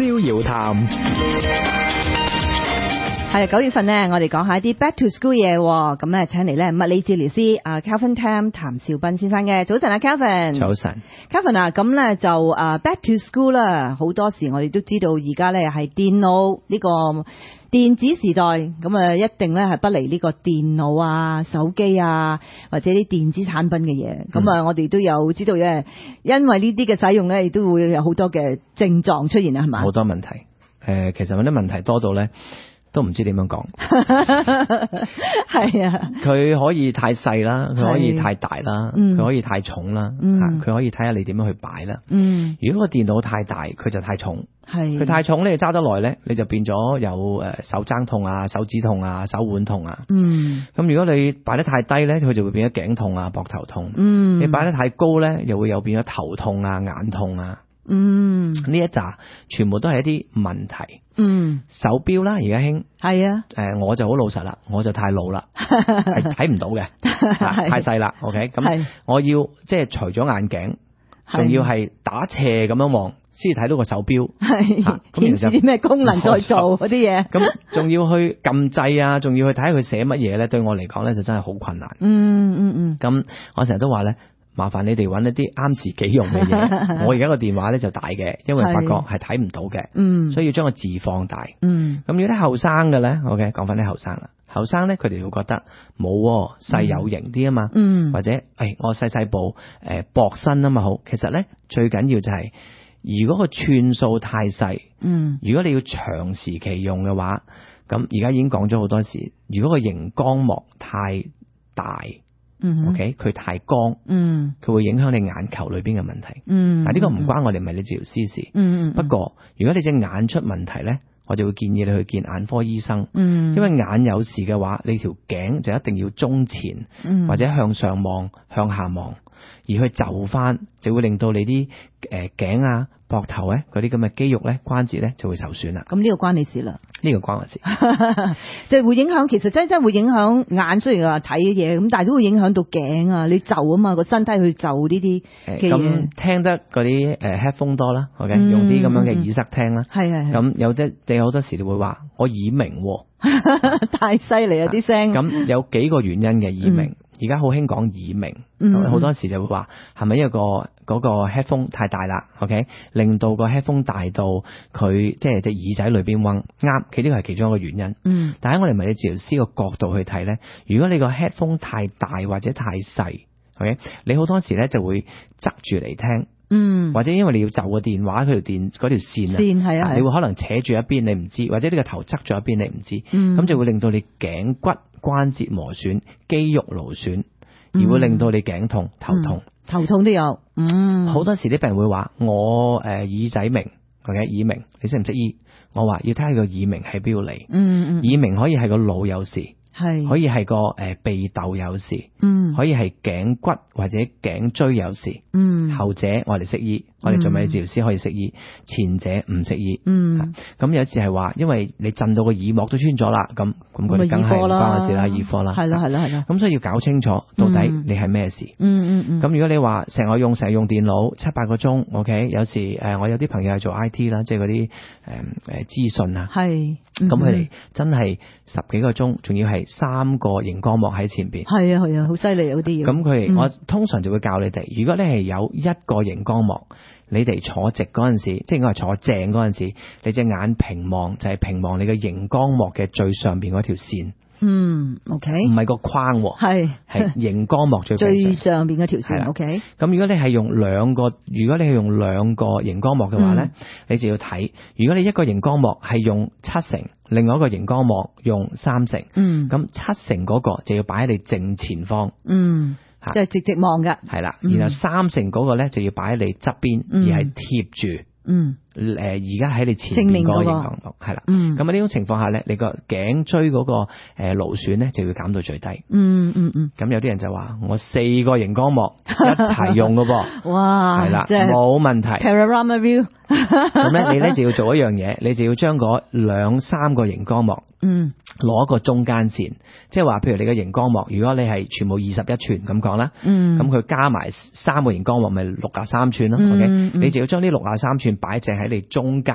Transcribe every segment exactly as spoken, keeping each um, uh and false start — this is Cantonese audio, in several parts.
逍遙談。 係九月份呢，我哋講下一啲 back to school 嘢，咁咧請嚟咧物理治療師啊 Calvin Tam 譚兆斌先生嘅。早晨啊 Calvin。 早晨 Calvin 啊，咁咧就啊 back to school 啦，好多時我哋都知道而家咧係電腦呢個電子時代，咁啊一定咧係不離呢個電腦啊、手機啊或者啲電子產品嘅嘢。咁啊、嗯，我哋都有知道嘅，因為呢啲嘅使用咧，亦都會有好多嘅症狀出現啊，係嘛？ 好多問題，誒、呃，其實嗰啲問題多到咧。都唔知點樣講， 係啊！ 佢可以太細啦，佢可以太大啦，佢、嗯、可以太重啦，佢、嗯、可以睇下你點樣去擺啦。嗯，如果個電腦太大，佢就太重。係，佢太重咧，你揸得耐咧，你就變咗有誒手踭痛啊、手指痛啊、手腕痛啊。嗯，咁如果你擺得太低咧，佢就會變咗頸痛啊、膊頭痛。嗯，你擺得太高咧，又會有變咗頭痛啊、眼痛啊。嗯，呢一紮全部都係一啲問題。嗯，手錶啦，而家興係啊。誒、呃，我就好老實啦，我就太老啦，係睇唔到嘅，太細啦。OK，咁我要即係除咗眼鏡，仲要係打斜咁樣望，先至睇到個手錶。係，咁然之後啲咩功能再做嗰啲嘢，咁仲要去撳掣啊，仲要去睇下佢寫乜嘢咧？對我嚟講咧，就真係好困難。嗯嗯嗯。咁我成日都話咧。麻煩你哋揾一啲啱自己用嘅嘢。我而家個電話咧就大嘅，因為發覺係睇唔到嘅，嗯，所以要將個字放大，嗯。咁如果啲後生嘅咧 ，OK， 講翻啲後生啦，後生咧佢哋會覺得冇細有型啲啊嘛，嗯，或者誒、哎、我細細部誒薄身啊嘛好，其實咧最緊要就係、是、如果個寸數太細，嗯，如果你要長時期用嘅話，咁而家已經講咗好多時，如果個熒光幕太大。嗯 ，OK， 佢太光，嗯，佢會影響你眼球裏邊嘅問題，嗯，嗱呢個唔關我哋物理治療師事，嗯，不過如果你隻眼出問題咧，我就會建議你去見眼科醫生，嗯，因為眼有事嘅話，你條頸就一定要中前，嗯，或者向上望、向下望，而去就翻，就會令到你啲誒頸啊、膊頭咧嗰啲咁嘅肌肉咧、關節咧就會受損啦。咁呢個關你事啦？呢個關我事，即係會影響，其實真真會影響眼。雖然話睇嘢咁，但係都會影響到頸啊。你就啊嘛個身體去就呢啲嘅嘢。咁聽得嗰啲誒 headphone 多啦 ，OK，嗯、用啲咁樣嘅耳塞聽啦。係係係。咁有啲你好多時你會話我耳鳴，太犀利啊啲聲。咁有幾個原因嘅耳鳴。嗯而家好興講耳鳴，好、嗯、多時就會話係咪因為個嗰個 headphone 太大啦 ，OK， 令到個 headphone 大到佢即係隻耳仔裏邊嗡，啱，佢呢個係其中一個原因。嗯，但喺我哋物理治療師個角度去睇咧，如果你個 headphone 太大或者太細 ，OK， 你好多時咧就會側住嚟聽。嗯，或者因為你要就個電話佢條電嗰條線啊，線係啊，你會可能扯住一邊你唔知，或者呢個頭側咗一邊你唔知，咁、嗯、就會令到你頸骨關節磨損、肌肉勞損，而會令到你頸痛、頭痛、嗯、頭痛都有。嗯，好多時啲病人會話我誒、呃、耳仔鳴，或者耳鳴，你識唔識醫？我話要睇下個耳鳴係邊度嚟。嗯嗯，耳鳴可以係個腦有事。係可以係個誒鼻竇有事，嗯，可以係頸骨或者頸椎有事，嗯，後者我哋識醫，我哋做物理治療師可以識醫，前者唔識醫，嗯，咁有時係話，因為你震到個耳膜都穿咗啦，咁咁佢哋梗係唔關我事啦，耳科啦，係啦係啦係啦，咁所以要搞清楚到底你係咩事，嗯嗯嗯，咁如果你話成日用成日用電腦七八個鐘 ，OK， 有時誒我有啲朋友係做 I T 啦，即係嗰啲誒誒資訊啊，係，咁佢哋真係十幾個鐘，仲要係三個熒光幕喺前邊，係啊係啊，好犀利啊嗰啲嘢。咁佢、嗯、我通常就會教你哋，如果你係有一個熒光幕，你哋坐直嗰陣時，即係應該係坐正嗰陣時，你隻眼平望就係、是、平望你嘅熒光幕嘅最上邊嗰條線。嗯 ，OK， 唔係個框，係係熒光幕最最上邊嗰條線。OK，咁如果你係用兩個，如果你係用兩個熒光幕嘅話咧、嗯，你就要睇，如果你一個熒光幕係用七成，另外一個熒光幕用三成，嗯，咁七成嗰個就要擺喺你正前方，嗯，即係直直望嘅，係啦，然後三成嗰個咧就要擺喺你側邊、嗯，而係貼住。嗯，誒，而家喺你前面嗰個熒光幕係啦，嗯，咁啊呢種情況下咧，你個頸椎嗰個誒勞損咧就要減到最低，嗯嗯嗯，咁有啲人就話我四個熒光幕一齊用噶噃，哇，係啦，冇問題 ，Panorama view，咁咧你咧就要做一樣嘢，你就要將嗰兩三個熒光幕，嗯，攞一個中間線，即係話譬如你嘅熒光幕，如果你係全部二十一寸咁講啦，嗯，咁佢加埋三個熒光幕咪六十三寸咯，OK，你就要將呢六十三寸擺正喺你中間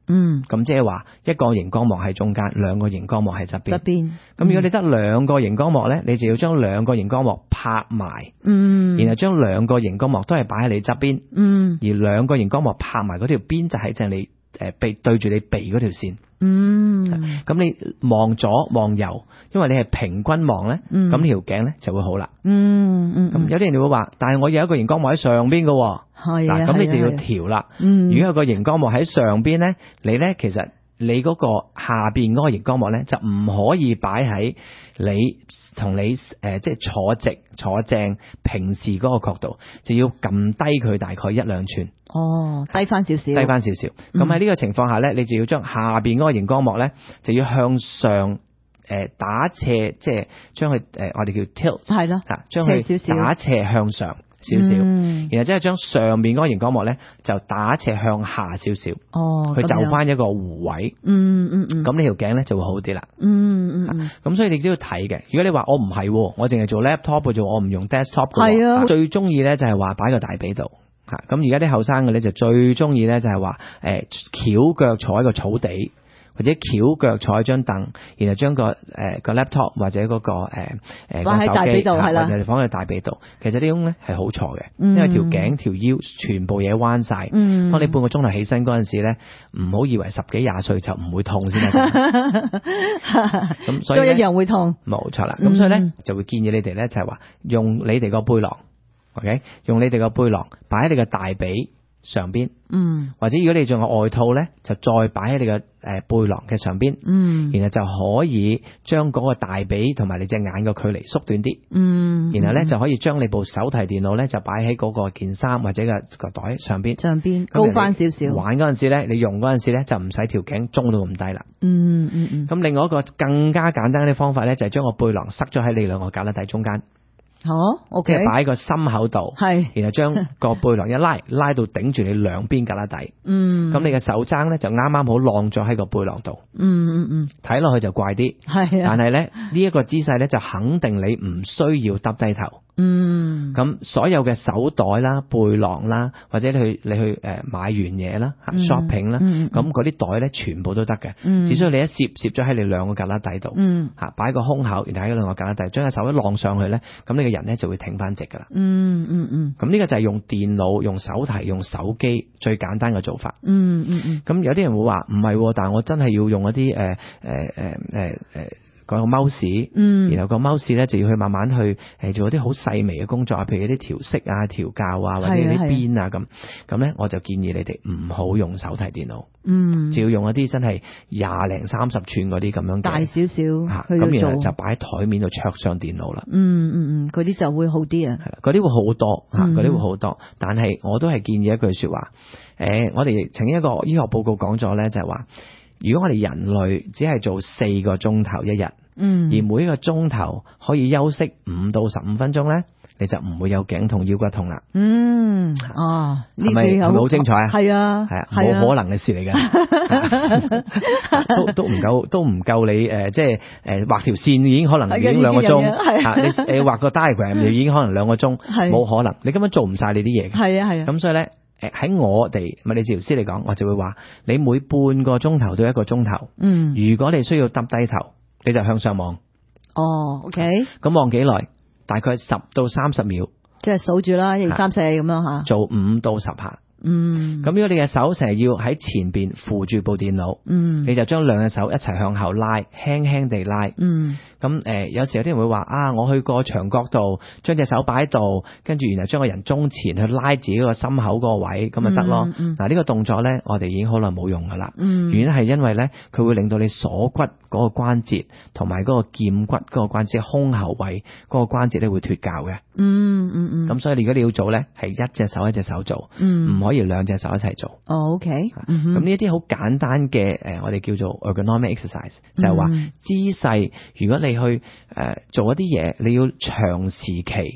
嗯， 咁即係話一個熒光幕喺中間，兩個熒光幕喺側邊。 側邊。 咁如果你得兩個熒光幕咧，你就要將兩個熒光幕拍埋， 嗯， 然後將兩個熒光幕都係擺喺你側邊， 嗯， 而兩個熒光幕拍埋嗰條邊就喺正你誒鼻對住你鼻嗰條線。 嗯， 咁你望左望右，因為你係平均望咧，咁呢條頸咧就會好啦。 嗯嗯， 咁有啲人就會話，但係我有一個熒光幕喺上邊嘅， 係啊， 嗱，咁你就要調啦。 嗯， 如果有個熒光幕喺上邊咧，你咧其實你嗰個下邊嗰個熒光幕咧就唔可以擺喺你同你誒、呃、即係坐直坐正平時嗰個角度，就要撳低佢大概一兩寸。 哦，低翻少少， 低翻少少。咁喺呢個情況下咧，你就要將下邊嗰個熒光幕咧就要向上誒、呃、打斜，即係將佢誒我哋叫 tilt 係咯， 吓，將佢打斜向上少少，嗯、然後即係將上面嗰個熒光幕咧就打斜向下少少。哦，佢就翻一個弧位。嗯嗯嗯。咁呢條頸咧就會好啲啦。嗯嗯。咁所以你只要睇嘅。如果你話我唔係，我淨係做 laptop 嘅啫，我唔用 desktop 嘅。係啊。最中意咧就係話擺個大髀度。吓，咁而家啲後生嘅咧就最中意咧就係話誒翹腳坐喺個草地，或者翹腳坐喺張凳，然後將個誒、呃、個 laptop 或者嗰、那個誒誒個手機嚇，或者放喺大髀度。其實呢種咧係好錯嘅，因為條頸條腰全部嘢彎晒。嗯，當你半個鐘頭起身嗰陣時咧，唔好以為十幾廿歲就唔會痛先得。咁所以都一樣會痛。 冇錯啦。咁、嗯、所以咧就會建議你哋咧就係話用你哋個背囊。OK， 用你哋個背囊擺喺你個大髀上邊，嗯，或者如果你仲有外套咧，就再擺喺你個誒背囊嘅上邊，嗯，然後就可以將嗰個大髀同埋你隻眼嘅距離縮短啲，嗯，然後咧就可以將你部手提電腦咧就擺喺嗰個件衫或者個個袋上邊， 上邊高翻少少。 玩嗰陣時咧，你用嗰陣時咧就唔使條頸中到咁低啦， 嗯嗯嗯。咁另外一個更加簡單嘅方法咧，就係將個背囊塞咗喺你兩個胳肋底中間。 好、哦 okay， 即係擺喺個心口度，係，然後將個背囊一拉，拉到頂住你兩邊胳肋底，嗯，咁你嘅手踭咧就啱啱好晾咗喺個背囊度，嗯嗯嗯，睇落去就怪啲，係啊，但係咧呢一個姿勢咧就肯定你唔需要耷低頭。嗯，咁所有嘅手袋啦、背囊啦，或者你去你去誒買完嘢啦、嗯、shopping 啦，咁嗰啲袋咧全部都得嘅，嗯，只需要你一攝攝咗喺你兩個胳肋底度，嗯，吓擺個胸口，然後喺兩個胳肋底，將個手一晾上去咧，咁你個人咧就會挺翻直噶啦，嗯嗯嗯，咁呢個就係用電腦、用手提、用手機最簡單嘅做法，嗯嗯嗯，咁有啲人會話唔係，但係我真係要用一啲誒誒誒誒誒。呃呃呃個 mouse，嗯，然後個 mouse 咧就要去慢慢去誒做一啲好細微嘅工作，譬如一啲調色啊、調校啊，或者啲邊啊咁，咁咧我就建議你哋唔好用手提電腦，嗯，就要用一啲真係廿零三十寸嗰啲咁樣大少少吓，咁然後就擺喺台面度桌上電腦啦， 嗯嗯嗯，嗰啲就會好啲啊， 係啦，嗰啲會好多吓，嗰啲會好多，但係我都係建議一句說話，誒，我哋曾經一個醫學報告講咗咧，就係話。如果我哋人類只係做四個鐘頭一日，嗯，而每一個鐘頭可以休息五到十五分鐘咧，你就唔會有頸痛、腰骨痛啦。嗯，哦，係咪係咪好精彩啊？係啊，係啊，冇可能嘅事嚟嘅，都都唔夠，都唔夠你誒，即係誒畫條線已經可能已經兩個鐘，吓你誒畫個 diagram 就已經可能兩個鐘，冇可能，你根本做唔晒你啲嘢嘅。係啊係啊，咁所以咧。誒，喺我哋物理治療師嚟講，我就會話你每半個鐘頭到一個鐘頭，嗯，如果你需要耷低頭，你就向上望。 哦 ，OK， 咁望幾耐？大概十到三十秒， 即係數住啦，一二三四咁樣吓， 做五到十下。嗯，咁如果你嘅手成日要喺前邊扶住部電腦，嗯，你就將兩隻手一齊向後拉，輕輕地拉，嗯，咁誒、呃，有時有啲人會話啊，我去個牆角度，將隻手擺喺度，跟住然後將個人中前去拉自己個心口嗰個位，咁咪得咯。嗱、嗯，呢、嗯、個動作咧，我哋已經好耐冇用噶啦。嗯，原因係因為咧，佢會令到你鎖骨嗰個關節同埋嗰個劍骨嗰個關節、胸口位嗰個關節咧會脫臼嘅。嗯嗯嗯，咁所以如果你要做咧，係一隻手一隻手做，嗯，唔可以兩隻手一齊做。 哦 ，OK，咁呢一啲好簡單嘅誒，我哋叫做 ergonomic exercise，就係話姿勢。如果你去誒、呃、做一啲嘢，你要長時期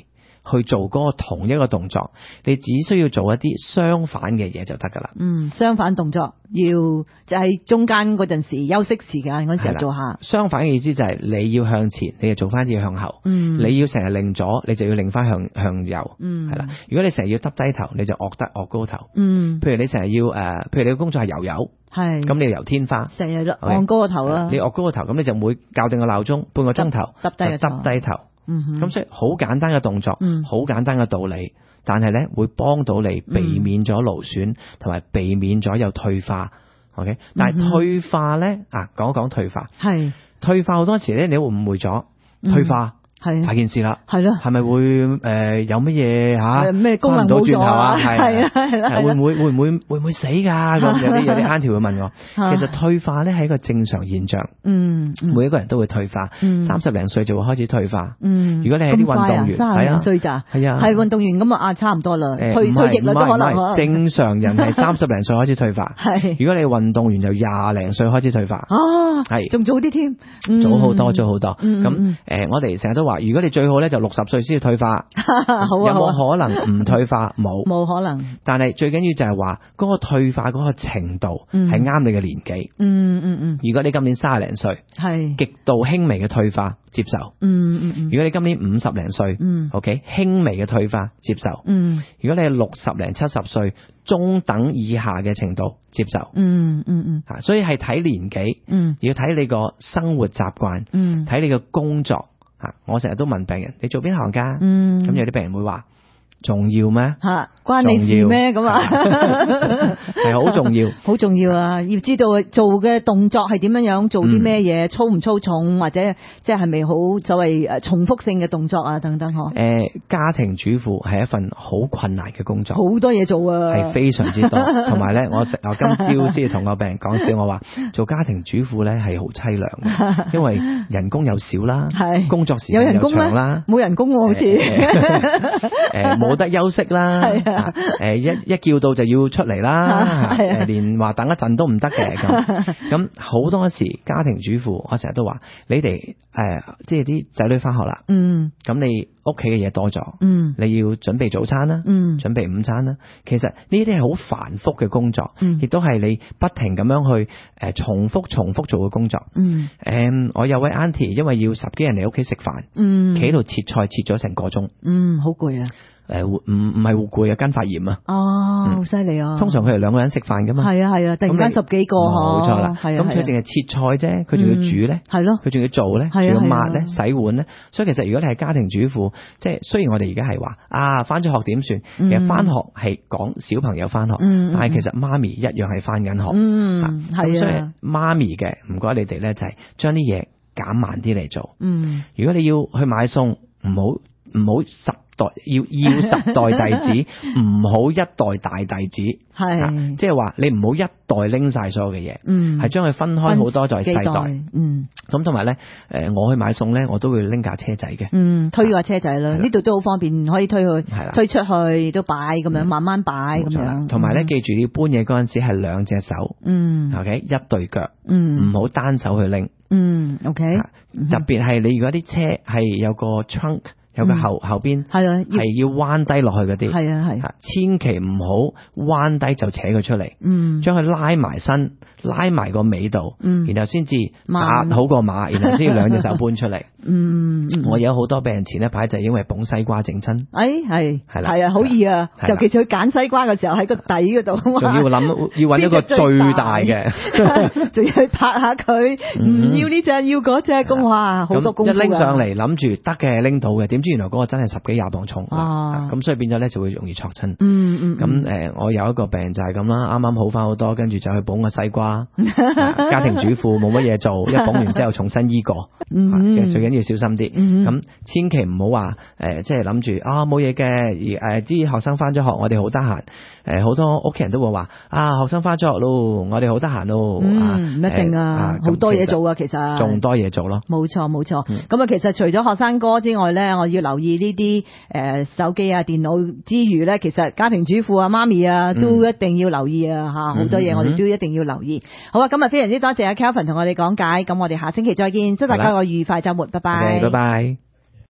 去做嗰個同一個動作，你只需要做一啲相反嘅嘢就得噶啦。 嗯，相反動作要就喺中間嗰陣時休息時間嗰時候做下。 相反嘅意思就係你要向前，你就做翻啲向後。嗯，你要成日擰左，你就要擰翻向向右。嗯，係啦。如果你成日要耷低頭，你就惡得惡高頭。嗯，譬如你成日要誒，譬如你嘅工作係游泳。係，咁你要游天花， 成日都昂高個頭啦。 你昂高個頭，咁你就每校定個鬧鐘，半個鐘頭， 耷低個頭， 耷低頭。嗯哼，咁所以好簡單嘅動作，好、嗯、簡單嘅道理，但係咧會幫到你避免咗勞損，同埋避免咗有退化。OK，、嗯、但係退化咧啊，講一講退化。係退化好多時咧，你會誤會咗、嗯、退化。係大件事啦，係咯，係咪會誒、呃、有乜嘢吓？咩功能冇咗啊？係啊係啦，會唔會會唔會會唔會死噶？咁有啲有啲 auntie 會問我，其實退化咧係一個正常現象，嗯，每一個人都會退化，三十零歲就會開始退化，嗯，如果你係啲運動員， 三十零歲咋？係啊，係運動員咁啊，差唔多啦，退退役啦都可能。 正常人係三十零歲開始退化，係，如果你係運動員就廿零歲開始退化， 啊，係，仲早啲添， 早好多，早好多，咁誒，我哋成日都話。如果你最好咧就六十歲先至退化，好啊、有冇可能唔退化？冇，冇可能。但係最緊要就係話嗰個退化嗰個程度係啱你嘅年紀。嗯嗯嗯。如果你今年三十零歲，係極度輕微嘅退化接受。嗯嗯嗯。如果你今年五十零歲，嗯 ，OK， 輕微嘅退化接受。嗯。如果你係六十零七十歲，中等以下嘅程度接受。嗯嗯嗯。吓，所以係睇年紀，嗯，要睇你個生活習慣，嗯，睇你嘅工作。我成日都問病人，你做邊行㗎？嗯，咁有啲病人會話重要咩？吓，關你事咩？咁啊，係好重要，好重要啊！要知道做嘅動作係點樣樣，做啲咩嘢，粗唔粗重，或者即係係咪好所謂誒重複性嘅動作啊等等嗬。誒，家庭主婦係一份好困難嘅工作，好多嘢做啊，係非常之多。同埋咧，我我今朝先同個病人講笑，我話做家庭主婦咧係好凄涼嘅，因為人工又少啦，係工作時間又長啦，冇人工喎好似，誒冇得休息啦，係啊，誒一一叫到就要出嚟啦，誒連話等一陣都唔得嘅咁，咁好多時家庭主婦，我成日都話你哋誒，即係啲仔女翻學啦，嗯，咁你屋企嘅嘢多咗，嗯，你要準備早餐啦，嗯，準備午餐啦，其實呢啲係好繁複嘅工作，嗯，亦都係你不停咁樣去誒重複重複做嘅工作，嗯，誒我有位 auntie 因為要十幾人嚟屋企食飯，嗯，企喺度切菜切咗成個鐘，嗯，好攰啊。誒，唔唔係好攰啊，筋發炎啊！哦，好犀利啊！通常佢哋兩個人食飯噶嘛，係啊係啊，突然間十幾個，冇錯啦，係啊。咁佢淨係切菜啫，佢仲要煮咧，係咯，佢仲要做咧，仲要抹咧，洗碗咧。所以其實如果你係家庭主婦，即係雖然我哋而家係話啊，翻咗學點算？其實翻學係講小朋友翻學，但係其實媽咪一樣係翻緊學。嗯，係啊。咁所以媽咪嘅，唔該你哋咧就係將啲嘢減慢啲嚟做。嗯，如果你要去買餸，唔好唔好十。要要十代弟子，唔好一代大弟子，係即係話你唔好一代拎晒所有嘅嘢，嗯，係將佢分開好多代世代，嗯，咁同埋咧，誒，我去買餸咧，我都會拎架車仔嘅，嗯，推架車仔啦，呢度都好方便，可以推去，推出去都擺咁樣，慢慢擺咁樣，同埋咧，記住你要搬嘢嗰陣時係兩隻手，嗯 ，OK，一對腳，嗯，唔好單手去拎，嗯 ，OK，特別係你如果啲車係有個 trunk。有個後、嗯、後邊係啊，係要彎低落去嗰啲，係啊係，千祈唔好彎低就扯佢出嚟，嗯，將佢拉埋身，拉埋個尾度，嗯，然後先至扎好個馬，然後先要兩隻手搬出嚟，嗯，嗯，我有好多病人前一排就係因為捧西瓜整親，誒係係啦，係啊，好易啊，尤其是佢揀西瓜嘅時候喺個底嗰度，仲要諗要揾一個最大嘅，仲要去拍下佢，唔、嗯、要呢隻要嗰隻，咁哇好多功夫，一拎上嚟諗住得嘅拎到嘅，點知原來嗰個真係十幾廿磅重，咁、啊、所以變咗咧就會容易挫親。嗯嗯，咁誒、呃，我有一個病就係咁啦，啱啱好翻好多，跟住就去捧個西瓜。家庭主婦冇乜嘢做，一捧完之後重新醫過，嗯、即係最緊要小心啲。咁、嗯、千祈唔好話誒，即係諗住啊冇嘢嘅，而誒啲、呃、學生翻咗學，我哋好得閒。誒，好多屋企人都會話啊，學生翻咗學咯，我哋好得閒咯。嗯，唔一定啊，好、呃、多嘢做啊，其實仲多嘢做咯。冇錯冇錯。咁啊，嗯、其實除咗學生哥之外咧，我要留意呢啲誒手機啊、電腦之餘咧，其實家庭主婦啊、媽咪啊都一定要留意啊吓，好、嗯、多嘢我哋都一定要留意。嗯、好啊，今日非常之多謝阿 Kelvin 同我哋講解，咁我哋下星期再見，祝大家個愉快週末，拜拜。拜拜。